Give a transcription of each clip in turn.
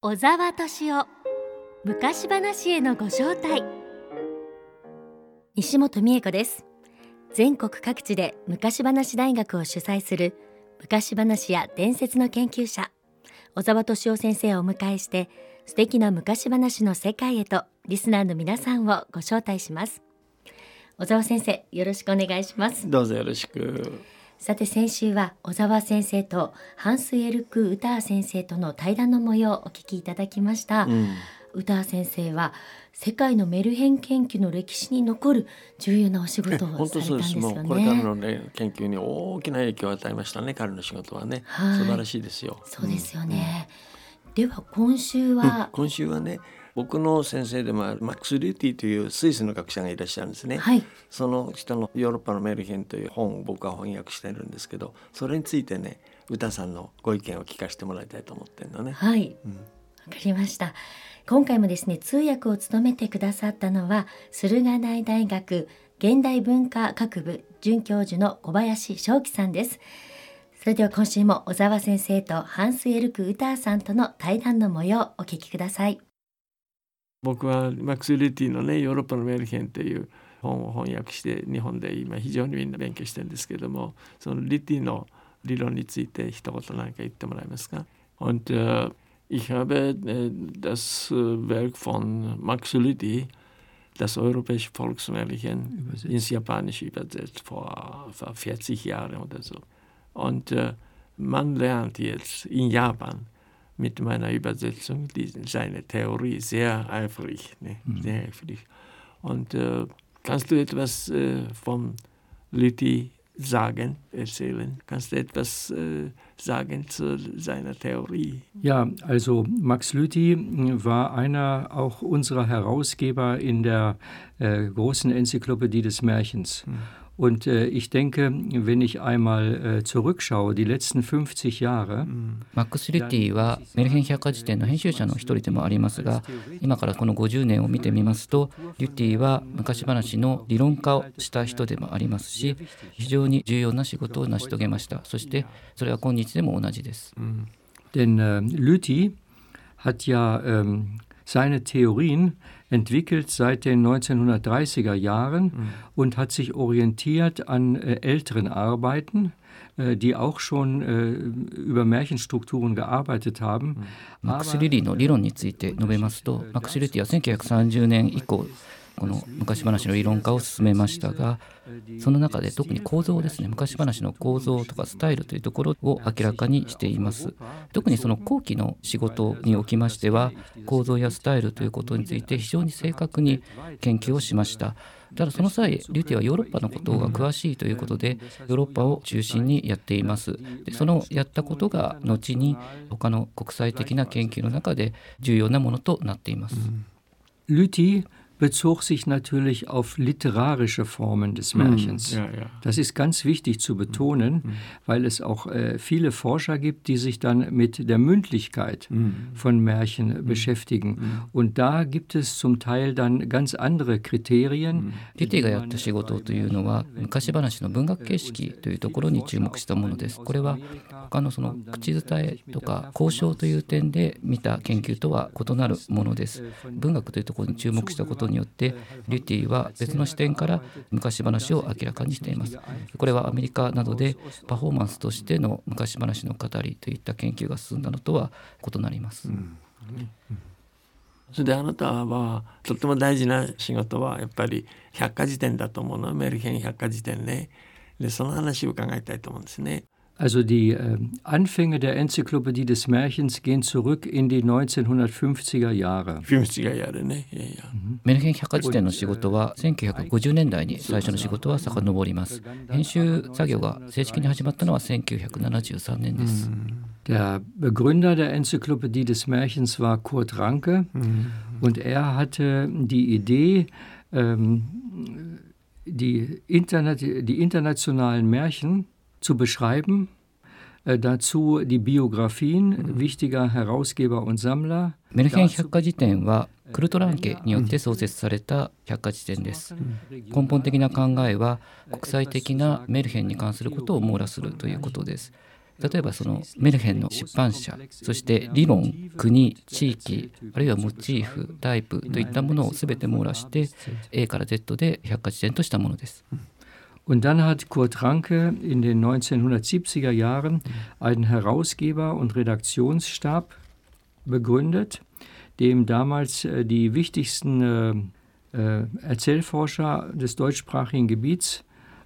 小沢敏夫昔話へのご招待。西本美恵子です。全国各地で昔話大学を主催する昔話や伝説の研究者小沢敏夫先生をお迎えして、素敵な昔話の世界へとリスナーの皆さんをご招待します。小沢先生、よろしくお願いします。 どうぞよろしく。 さて、先週は小沢先生とハンス・エルク・ウター先生との対談の模様をお聞きいただきました。ウター先生は世界のメルヘン研究の歴史に残る重要なお仕事をされたんですよね。 もうこれからの、研究に大きな影響を与えましたね。彼の仕事はね、素晴らしいですよ。 そうですよね。では今週は、 今週はね、僕の先生でもあるマックス・リュティというスイスの学者がいらっしゃるんですね。その人のヨーロッパのメルヘンという本を僕は翻訳してるんですけど、それについてね、歌さんのご意見を聞かせてもらいたいと思ってるのね。わかりました。今回もですね、通訳を務めてくださったのは駿河台大学現代文化学部准教授の小林正樹さんです。それでは今週も小沢先生とハンス・エルク・ウターさんとの対談の模様をお聞きください。 僕はマックス・リュティのね、ヨーロッパのメルヘンという本を翻訳して日本で今非常にみんな勉強してるんですけども、そのリュティの理論について一言何か言ってもらえますか。Ich habe das Werk von Max Lüthi, das europäische Volksmärchen, ins Japanische übersetzt vor 40 Jahren oder so. Und man lernt jetzt in Japan mit meiner Übersetzung seine Theorie sehr eifrig. Sehr eifrig. Und kannst du etwas vom Lüthi erzählen? Kannst du etwas sagen zu seiner Theorie? Ja, also Max Lüthi war einer auch unserer Herausgeber in der großen Enzyklopädie des Märchens. Und ich denke, wenn ich einmal zurückschaue, die letzten 50 Jahre。 マックス・リュティはメルヘン百科事典の編集者の一人でもありますが、今からこの50年を見てみますと、リュティは昔話の理論家をした人でもありますし、非常に重要な仕事を成し遂げました。そしてそれは今日でも同じです。 Denn Lüthi hat ja seine Theorien entwickelt seit den 1930er Jahren und hat sich orientiert an älteren Arbeiten, die auch schon über Märchenstrukturen gearbeitet haben. マックス・リュティの理論について述べますと、マックス・リュティは1930年以降この昔話の理論家を進めましたが、その中で特に構造ですね、昔話の構造とかスタイルというところを明らかにしています。特にその後期の仕事におきましては、構造やスタイルということについて非常に正確に研究をしました。ただその際、リュティはヨーロッパのことが詳しいということで、ヨーロッパを中心にやっています。でそのやったことが後に他の国際的な研究の中で重要なものとなっています。 Lüthi bezog sich natürlich auf literarische Formen des Märchens. Das ist ganz wichtig zu betonen, weil es auch viele Forscher gibt, die sich dann mit der Mündlichkeit von Märchen beschäftigen. Und da gibt es zum Teil dann ganz andere Kriterien. リュティがやった仕事というのは昔話の文学形式というところに注目したものです。これは他のその口伝えとか交渉という点で見た研究とは異なるものです。文学というところに注目したことによってリュティは別の視点から昔話を明らかにしています。これはアメリカなどでパフォーマンスとしての昔話の語りといった研究が進んだのとは異なります。 それであなたはとっても大事な仕事はやっぱり百科事典だと思うの。メルヘン百科事典ね。でその話を伺いたいと思うんですね。 Also die Anfänge der Enzyklopädie des Märchens gehen zurück in die 1950er Jahre. 50er Jahre ね。 メルヘン百科事典の仕事は1950年代に最初の仕事は遡ります。編集作業が正式に始まったのは1973年です。 Der Begründer der Enzyklopädie des Märchens war Kurt Ranke und er hatte die Idee, die internationalen Märchen zu beschreiben, dazu die Biografien wichtiger Herausgeber und Sammler. メルヘン百科事典はクルトランケによって創設された百科事典です。根本的な考えは国際的なメルヘンに関することを網羅するということです。 例えばそのメルヘンの出版社、そして理論、国、地域、あるいはモチーフ、タイプといったものを全て網羅して A から Z で百科事典としたものです。 Und dann hat Kurt Ranke in den 1970er Jahren einen Herausgeber- und Redaktionsstab begründet, dem damals die wichtigsten Erzählforscher des deutschsprachigen Gebiets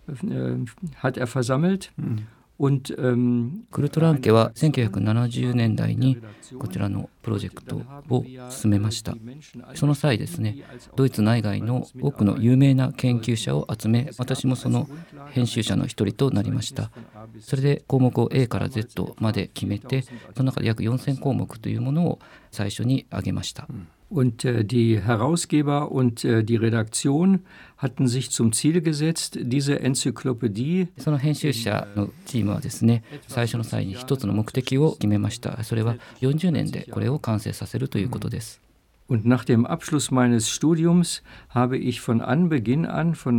hat er versammelt. Und, クルト・ランケは1970年代にこちらのプロジェクトを進めました。その際ですね、ドイツ内外の多くの有名な研究者を集め、私もその編集者の一人となりました。それで項目を A から Z まで決めて、その中で約4000項目というものを最初に挙げました。 Und die Herausgeber und die Redaktion hatten sich zum Ziel gesetzt, diese Enzyklopädie. その編集者のチームはですね、最初の際に一つの目的を決めました。それは40年でこれを完成させるということです。 Und nach dem Abschluss meines Studiums habe ich von Anbeginn an, von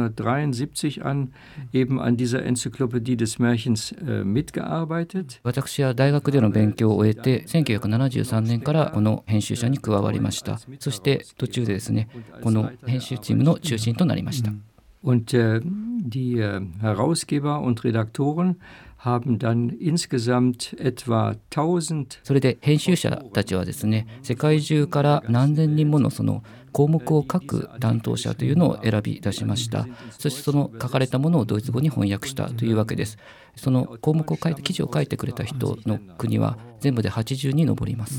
1973 an, eben an dieser Enzyklopädie des Märchens mitgearbeitet. 私は大学での勉強を終えて、1973年からこの編集者に加わりました。そして途中でですね、この編集チームの中心となりました。 Und die Herausgeber und Redaktoren haben dann insgesamt etwa 1000. それで編集者たちはですね、世界中から何千人ものその項目を書く担当者というのを選び出しました。そしてその書かれたものをドイツ語に翻訳したというわけです。その項目を書いて記事を書いてくれた人の国は全部で80に上ります。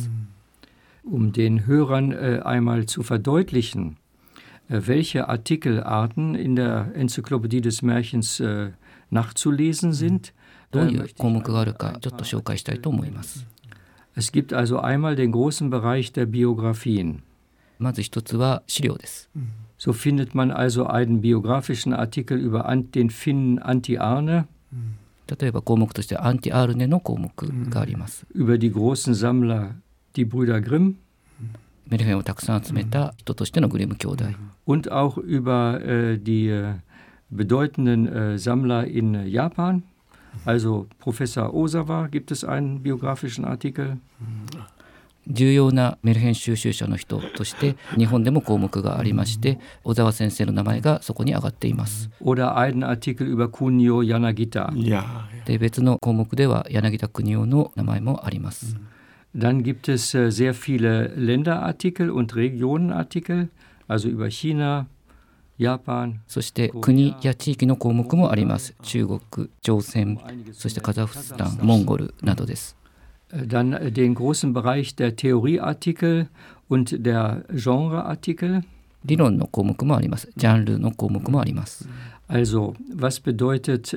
Den Hörern einmal zu verdeutlichen, welche Artikelarten in der Enzyklopädie des Märchens nachzulesen sind. どういう項目があるかちょっと紹介したいと思います。 Es gibt also einmal den großen Bereich der Biografien. まず一つは資料です。 So findet man also einen biografischen Artikel über den Finnen Antti Arne. 例えば項目としてアンティ・アールネの項目があります。 Über die großen Sammler, die Brüder Grimm. メルヘンをたくさん集めた人としてのグリム兄弟。 Und auch über die bedeutenden Sammler in Japan. Also Professor Osawa gibt es einen biografischen Artikel. 重要なメルヘン収集者の人として日本でも項目がありまして、小沢先生の名前がそこに上がっています。 Oder einen Artikel über Kunio Yanagita. で別の項目では柳田邦夫の名前もあります。 Dann gibt es sehr viele Länderartikel und Regionenartikel, also über China, Japan. そして国や地域の項目もあります。中国、朝鮮、そしてカザフスタン、モンゴルなどです。 Dann den großen Bereich der Theorieartikel und der Genreartikel. 理論の項目もあります。ジャンルの項目もあります。 Also, was bedeutet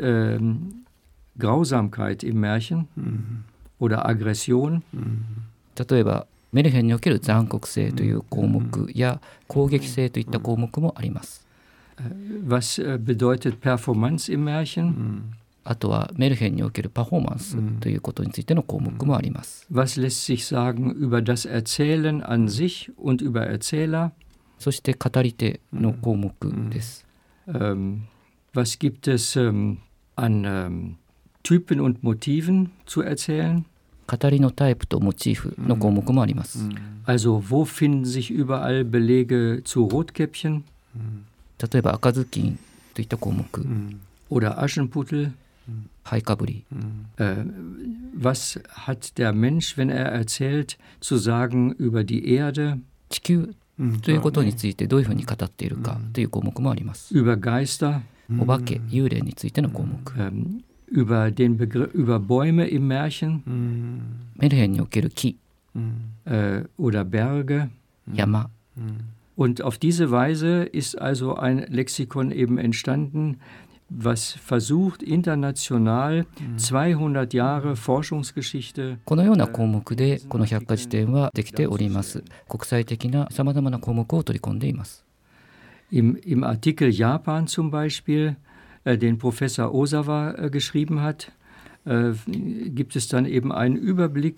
Grausamkeit im Märchen oder Aggression? 例えばメルヘンにおける残酷性という項目や攻撃性といった項目もあります。 Was bedeutet Performance im Märchen? あとはメルヘンにおけるパフォーマンスということについての項目もあります。 Was lässt sich sagen über das Erzählen an sich und über Erzähler? そして語り手の項目です。 Was gibt es an Typen und Motiven zu erzählen? 語りのタイプとモチーフの項目もあります。 Also wo finden sich überall Belege zu Rotkäppchen? 例えば赤ずきんといった項目。 Oder Aschenputtel? ハイカブリ。 Was hat der Mensch, wenn er erzählt, zu sagen über die Erde? 地球ということについてどういうふうに語っているかという項目もあります。 Über Geister? お化け、幽霊についての項目。 Über den Begriff, über Bäume im Märchen? メルヘンにおける木。 Oder Berge? 山。 Und auf diese Weise ist also ein Lexikon eben entstanden, was versucht, international 200 Jahre Forschungsgeschichte. このような項目でこの百科事典はできております。国際的なさまざまな項目を取り込んでいます。 Im Artikel Japan zum Beispiel, den Professor Osawa geschrieben hat, gibt es dann eben einen Überblick,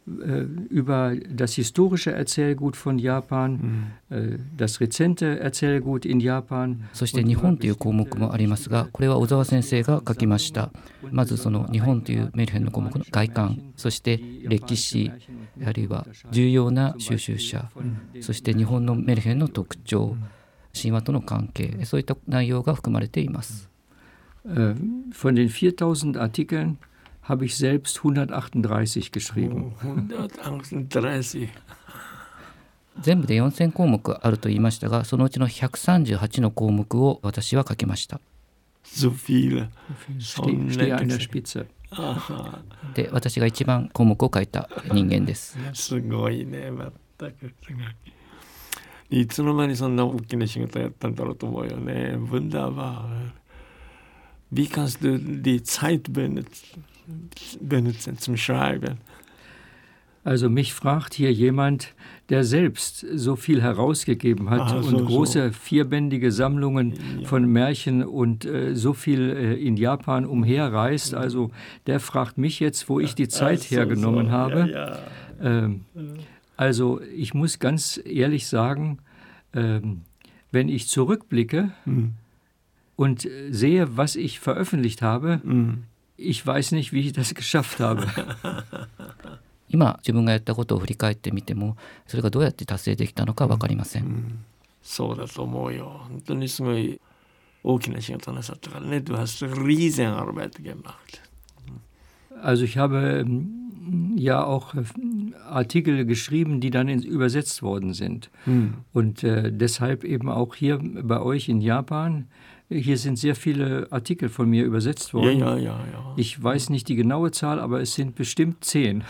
über das historische Erzählgut von Japan, das rezente Erzählgut in Japan。 そして日本という項目もありますが、これは小沢先生が書きました。まずその日本というメルヘンの項目の外観、そして歴史、あるいは重要な収集者、そして日本のメルヘンの特徴、神話との関係、そういった内容が含まれています。 Von den 4000 Artikeln habe ich selbst 138 geschrieben. 138. 全部で4000項目あると言いましたが、そのうちの138の項目を私は書きました。 So viele. Stehe an der Spitze. で、私が一番項目を書いた人間です。 すごいね、全くすごい。いつの間にそんな大きな仕事やったんだろうと思うよね。Wunderbar. Wie kannst du die Zeit benutzen zum Schreiben? Also mich fragt hier jemand, der selbst so viel herausgegeben hat und große vierbändige Sammlungen von Märchen und so viel in Japan umherreist. Also der fragt mich jetzt, wo ich die Zeit hergenommen habe. Also ich muss ganz ehrlich sagen, wenn ich zurückblicke und sehe, was ich veröffentlicht habe, ich weiß nicht, wie ich das geschafft habe. 今自分がやったことを振り返ってみても、それがどうやって達成できたのか分かりません。 そうだと思うよ。本当にすごい大きな仕事なさったからね。Du hast Riesenarbeit gemacht. Also ich habe ja auch Artikel geschrieben, die dann übersetzt worden sind. Und deshalb eben auch hier bei euch in Japan. Hier sind sehr viele Artikel von mir übersetzt worden. Ja. Ich weiß nicht die genaue Zahl, aber es sind bestimmt 10.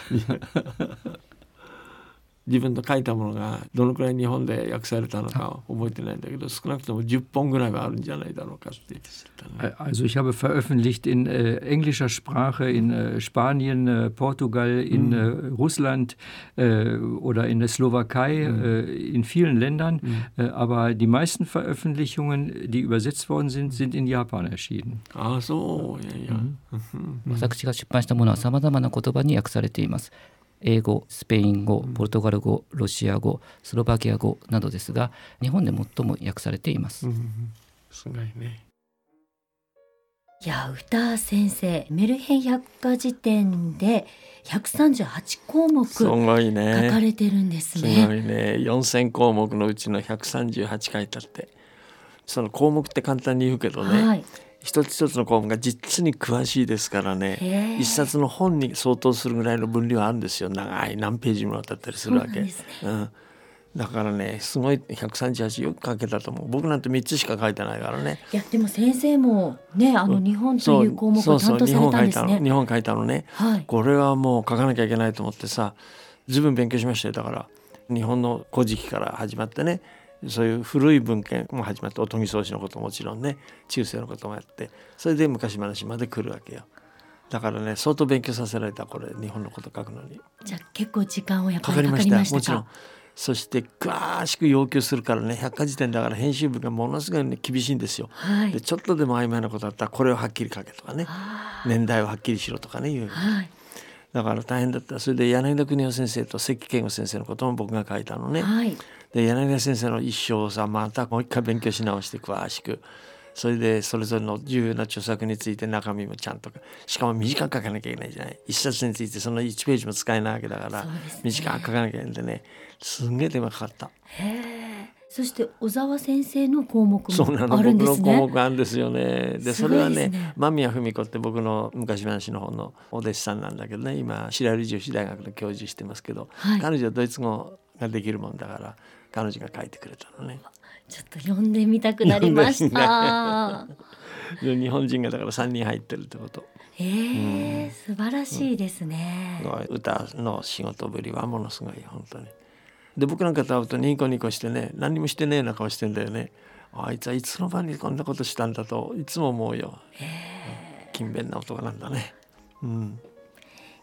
自分の書いたものがどのくらい日本で訳されたのか覚えてないんだけど、少なくとも10本ぐらいはあるんじゃないだろうかって言ってたね。 Also ich habe veröffentlicht in englischer Sprache in Spanien, Portugal, in Russland oder in der Slowakei, in vielen Ländern. Aber die meisten Veröffentlichungen, die übersetzt worden sind, sind in Japan erschienen. ああ、そう。いや。 私が出版したものはさまざまな言葉に訳されています。英語、スペイン語、ポルトガル語、ロシア語、スロバキア語などですが、日本で最も訳されています。 すごいね。 いや、歌先生、メルヘン百科事典で138項目書かれてるんですね。 すごいね。4000項目のうちの138書いてあって、その項目って簡単に言うけどね。一つ一つの項目が実に詳しいですからね、一冊の本に相当するぐらいの分量あるんですよ。長い何ページもだったりするわけ。だからね、すごい138よく書けたと思う。僕なんて3つしか書いてないからね。 いやでも先生もね、日本という項目を担当されたんですね。 日本書いたのね、これはもう書かなきゃいけないと思ってさ、随分勉強しましたよ。だから日本の古事記から始まってね、そういう古い文献も始まって、おとぎ草子のことももちろんね、中世のこともやって、それで昔話まで来るわけよ。だからね、相当勉強させられた、これ日本のこと書くのに。 じゃあ結構時間をやっぱりかかりましたか？ もちろん。そして詳しく要求するからね、百科事典だから編集部がものすごい、ね、厳しいんですよ。でちょっとでも曖昧なことあったら、これをはっきり書けとかね、年代をはっきりしろとかね言う。だから大変だった。それで柳田邦夫先生と関健吾先生のことも僕が書いたのね。で柳田先生の一生をさ、またもう一回勉強し直して詳しく、それでそれぞれの重要な著作について中身もちゃんと、しかも短く書かなきゃいけないじゃない。一冊についてその1ページも使えないわけだから、短く書かなきゃいけないんでね、すんげえ手間かかった。 そして小沢先生の項目もあるんですね。 そうなの、僕の項目あるんですよね。でそれはね、間宮文子って僕の昔話の本のお弟子さんなんだけどね、今白百合女子大学の教授してますけど、彼女はドイツ語ができるもんだから、彼女が書いてくれたのね。 ちょっと読んでみたくなりました。 日本人がだから3人入ってるってこと。 素晴らしいですね。 歌の仕事ぶりはものすごい本当に。で僕なんかと会うとニコニコしてね、何にもしてねえな顔してんだよね。あいつはいつの間にこんなことしたんだといつも思うよ。勤勉な男なんだね。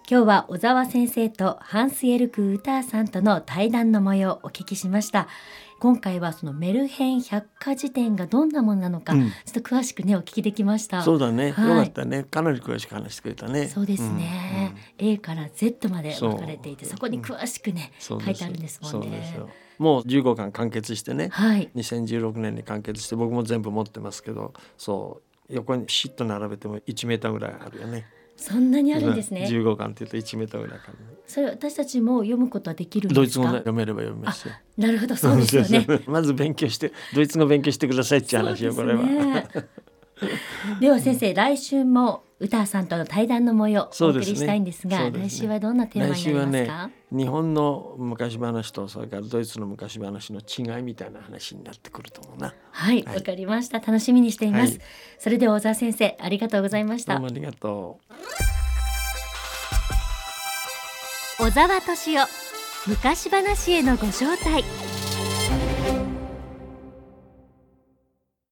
今日は小沢先生とハンス・エルク・ウターさんとの対談の模様をお聞きしました。今回はそのメルヘン百科事典がどんなものなのか、ちょっと詳しくねお聞きできました。 そうだね、よかったね。かなり詳しく話してくれたね。 そうですね、A から Z まで分かれていて、そこに詳しくね、書いてあるんですもんね。 もう15巻完結してね、 はい、 2016年に完結して、僕も全部持ってますけど、そう横にシッと並べても1メーターぐらいあるよね。 そんなにあるんですね。 15巻って言うと1メーターぐらいかな。 それ私たちも読むことはできるんですか？ ドイツ語読めれば読めますよ。 なるほど、そうですよね。 まず勉強して、ドイツ語勉強してくださいって話よ、これは。 では先生、来週もウターさんとの対談の模様をお送りしたいんですが、来週はどんなテーマになりますか？ 日本の昔話とそれからドイツの昔話の違いみたいな話になってくると思うな。 はい、わかりました。楽しみにしています。それでは小沢先生、ありがとうございました。 どうもありがとう。 小沢敏夫、昔話へのご招待。